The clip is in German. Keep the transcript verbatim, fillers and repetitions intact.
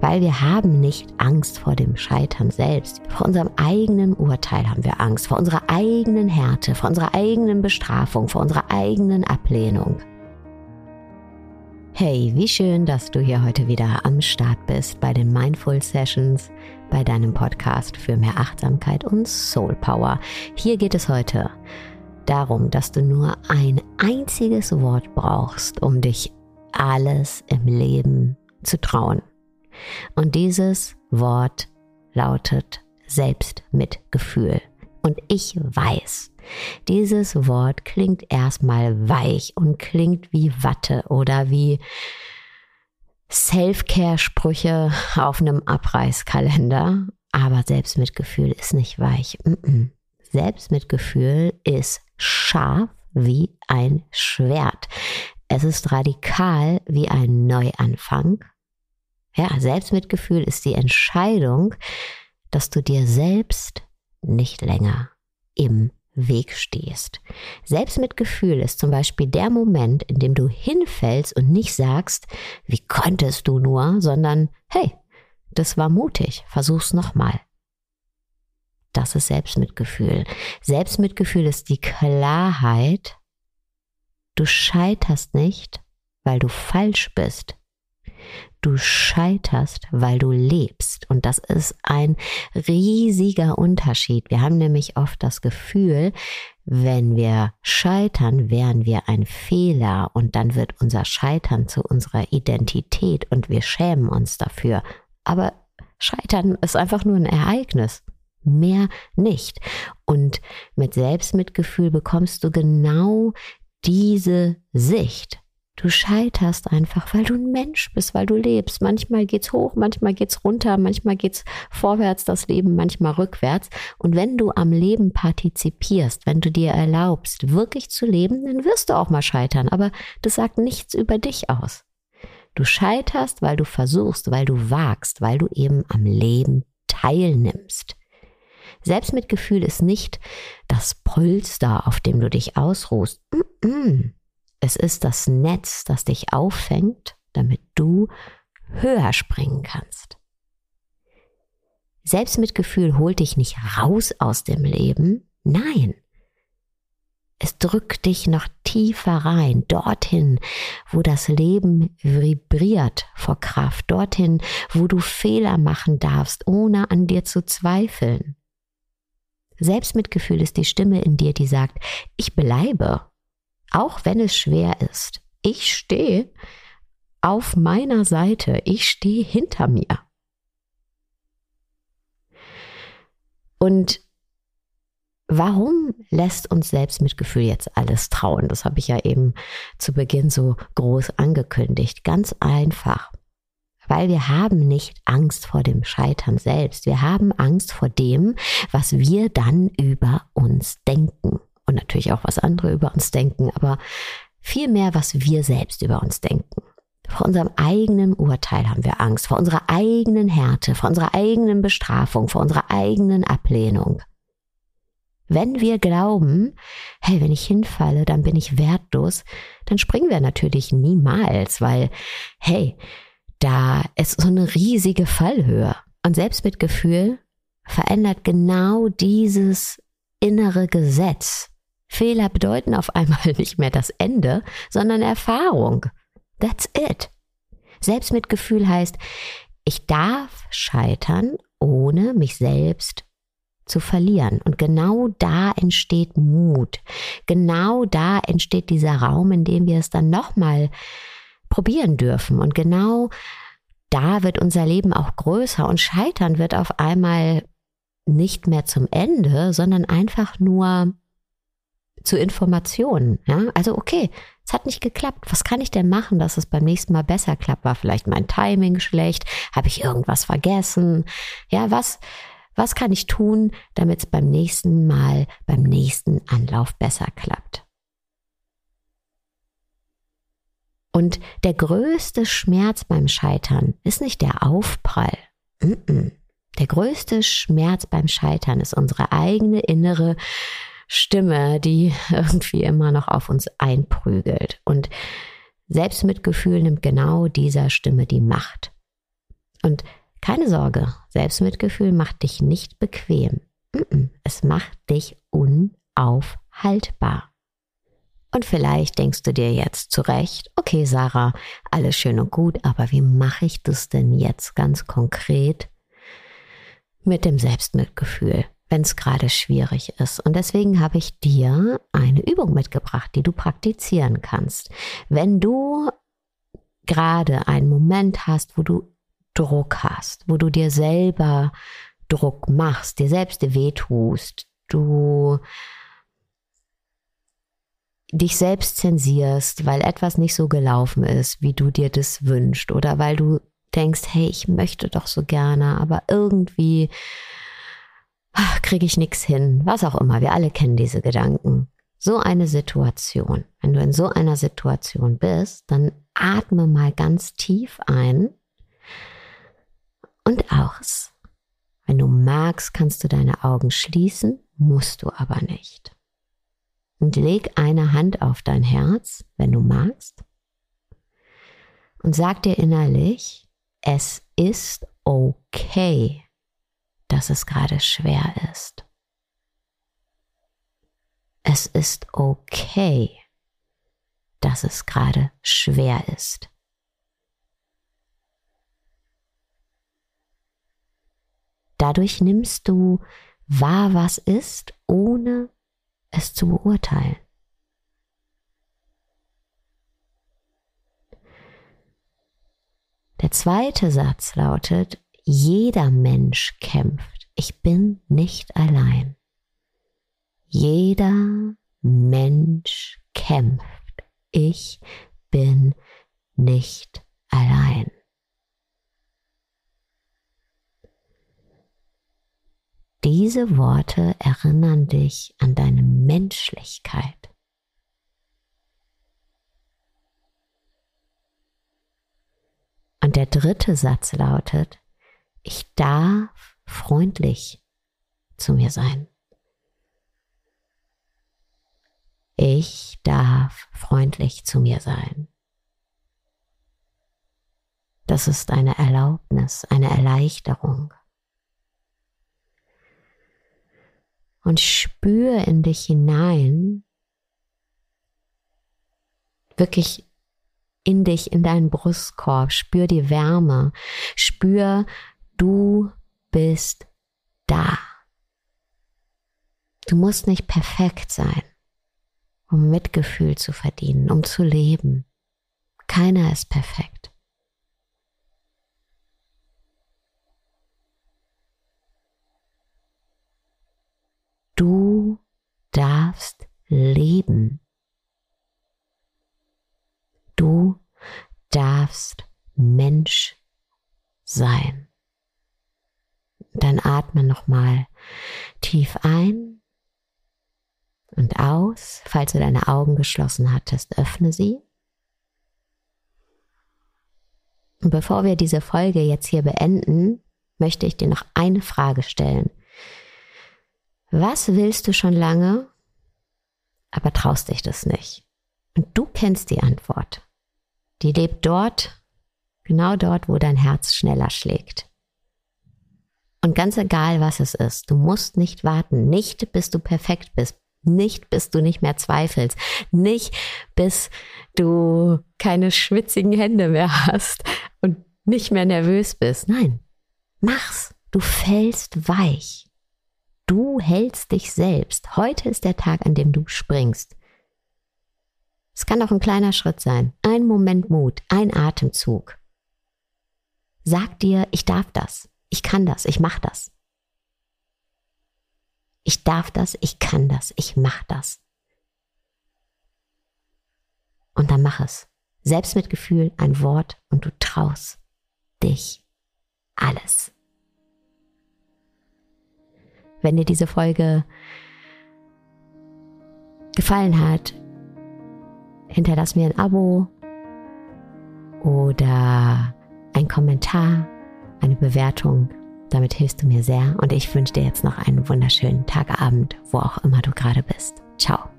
weil wir haben nicht Angst vor dem Scheitern selbst. Vor unserem eigenen Urteil haben wir Angst, vor unserer eigenen Härte, vor unserer eigenen Bestrafung, vor unserer eigenen Ablehnung. Hey, wie schön, dass du hier heute wieder am Start bist bei den Mindful Sessions, bei deinem Podcast für mehr Achtsamkeit und Soul Power. Hier geht es heute darum, dass du nur ein einziges Wort brauchst, um dich alles im Leben zu trauen. Und dieses Wort lautet Selbstmitgefühl. Und ich weiß, dieses Wort klingt erstmal weich und klingt wie Watte oder wie Self-Care-Sprüche auf einem Abreißkalender. Aber Selbstmitgefühl ist nicht weich. Mm-mm. Selbstmitgefühl ist scharf wie ein Schwert. Es ist radikal wie ein Neuanfang. Ja, Selbstmitgefühl ist die Entscheidung, dass du dir selbst nicht länger im Weg stehst. Selbstmitgefühl ist zum Beispiel der Moment, in dem du hinfällst und nicht sagst, wie konntest du nur, sondern hey, das war mutig, versuch's nochmal. Das ist Selbstmitgefühl. Selbstmitgefühl ist die Klarheit, du scheiterst nicht, weil du falsch bist. Du scheiterst, weil du lebst. Und das ist ein riesiger Unterschied. Wir haben nämlich oft das Gefühl, wenn wir scheitern, wären wir ein Fehler und dann wird unser Scheitern zu unserer Identität und wir schämen uns dafür. Aber Scheitern ist einfach nur ein Ereignis. Mehr nicht. Und mit Selbstmitgefühl bekommst du genau diese Sicht. Du scheiterst einfach, weil du ein Mensch bist, weil du lebst. Manchmal geht's hoch, manchmal geht's runter, manchmal geht's vorwärts, das Leben, manchmal rückwärts. Und wenn du am Leben partizipierst, wenn du dir erlaubst, wirklich zu leben, dann wirst du auch mal scheitern. Aber das sagt nichts über dich aus. Du scheiterst, weil du versuchst, weil du wagst, weil du eben am Leben teilnimmst. Selbstmitgefühl ist nicht das Polster, auf dem du dich ausruhst. Mm-mm. Es ist das Netz, das dich auffängt, damit du höher springen kannst. Selbstmitgefühl holt dich nicht raus aus dem Leben. Nein, es drückt dich noch tiefer rein, dorthin, wo das Leben vibriert vor Kraft, dorthin, wo du Fehler machen darfst, ohne an dir zu zweifeln. Selbstmitgefühl ist die Stimme in dir, die sagt, ich bleibe. Auch wenn es schwer ist, ich stehe auf meiner Seite, ich stehe hinter mir. Und warum lässt uns Selbstmitgefühl jetzt alles trauen? Das habe ich ja eben zu Beginn so groß angekündigt. Ganz einfach, weil wir haben nicht Angst vor dem Scheitern selbst. Wir haben Angst vor dem, was wir dann über uns denken. Und natürlich auch, was andere über uns denken, aber vielmehr, was wir selbst über uns denken. Vor unserem eigenen Urteil haben wir Angst, vor unserer eigenen Härte, vor unserer eigenen Bestrafung, vor unserer eigenen Ablehnung. Wenn wir glauben, hey, wenn ich hinfalle, dann bin ich wertlos, dann springen wir natürlich niemals, weil, hey, da ist so eine riesige Fallhöhe. Und Selbstmitgefühl verändert genau dieses innere Gesetz. Fehler bedeuten auf einmal nicht mehr das Ende, sondern Erfahrung. That's it. Selbstmitgefühl heißt, ich darf scheitern, ohne mich selbst zu verlieren. Und genau da entsteht Mut. Genau da entsteht dieser Raum, in dem wir es dann nochmal probieren dürfen. Und genau da wird unser Leben auch größer und Scheitern wird auf einmal nicht mehr zum Ende, sondern einfach nur zu Informationen. Ja? Also okay, es hat nicht geklappt. Was kann ich denn machen, dass es beim nächsten Mal besser klappt? War vielleicht mein Timing schlecht? Habe ich irgendwas vergessen? Ja, was, was kann ich tun, damit es beim nächsten Mal, beim nächsten Anlauf besser klappt? Und der größte Schmerz beim Scheitern ist nicht der Aufprall. Mm-mm. Der größte Schmerz beim Scheitern ist unsere eigene innere Stimme, die irgendwie immer noch auf uns einprügelt. Und Selbstmitgefühl nimmt genau dieser Stimme die Macht. Und keine Sorge, Selbstmitgefühl macht dich nicht bequem. Es macht dich unaufhaltbar. Und vielleicht denkst du dir jetzt zurecht, okay Sarah, alles schön und gut, aber wie mache ich das denn jetzt ganz konkret mit dem Selbstmitgefühl, wenn es gerade schwierig ist? Und deswegen habe ich dir eine Übung mitgebracht, die du praktizieren kannst. Wenn du gerade einen Moment hast, wo du Druck hast, wo du dir selber Druck machst, dir selbst wehtust, du dich selbst zensierst, weil etwas nicht so gelaufen ist, wie du dir das wünschst, oder weil du denkst, hey, ich möchte doch so gerne, aber irgendwie kriege ich nichts hin, was auch immer. Wir alle kennen diese Gedanken. So eine Situation, wenn du in so einer Situation bist, dann atme mal ganz tief ein und aus. Wenn du magst, kannst du deine Augen schließen, musst du aber nicht. Und leg eine Hand auf dein Herz, wenn du magst, und sag dir innerlich, es ist okay, dass es gerade schwer ist. Es ist okay, dass es gerade schwer ist. Dadurch nimmst du wahr, was ist, ohne es zu beurteilen. Der zweite Satz lautet, jeder Mensch kämpft. Ich bin nicht allein. Jeder Mensch kämpft. Ich bin nicht allein. Diese Worte erinnern dich an deine Menschlichkeit. Und der dritte Satz lautet, ich darf freundlich zu mir sein. Ich darf freundlich zu mir sein. Das ist eine Erlaubnis, eine Erleichterung. Und spür in dich hinein, wirklich in dich, in deinen Brustkorb, spür die Wärme, spür, du bist da. Du musst nicht perfekt sein, um Mitgefühl zu verdienen, um zu leben. Keiner ist perfekt. Du darfst leben. Du darfst Mensch sein. Dann atme nochmal tief ein und aus. Falls du deine Augen geschlossen hattest, öffne sie. Und bevor wir diese Folge jetzt hier beenden, möchte ich dir noch eine Frage stellen. Was willst du schon lange, aber traust dich das nicht? Und du kennst die Antwort. Die lebt dort, genau dort, wo dein Herz schneller schlägt. Und ganz egal, was es ist, du musst nicht warten, nicht bis du perfekt bist, nicht bis du nicht mehr zweifelst, nicht bis du keine schwitzigen Hände mehr hast und nicht mehr nervös bist. Nein, mach's, du fällst weich. Du hältst dich selbst. Heute ist der Tag, an dem du springst. Es kann auch ein kleiner Schritt sein. Ein Moment Mut, ein Atemzug. Sag dir, ich darf das, ich kann das, ich mach das. Ich darf das, ich kann das, ich mach das. Und dann mach es. Selbstmitgefühl, ein Wort und du traust dich alles. Wenn dir diese Folge gefallen hat, hinterlass mir ein Abo oder ein Kommentar, eine Bewertung. Damit hilfst du mir sehr und ich wünsche dir jetzt noch einen wunderschönen Tag, Abend, wo auch immer du gerade bist. Ciao.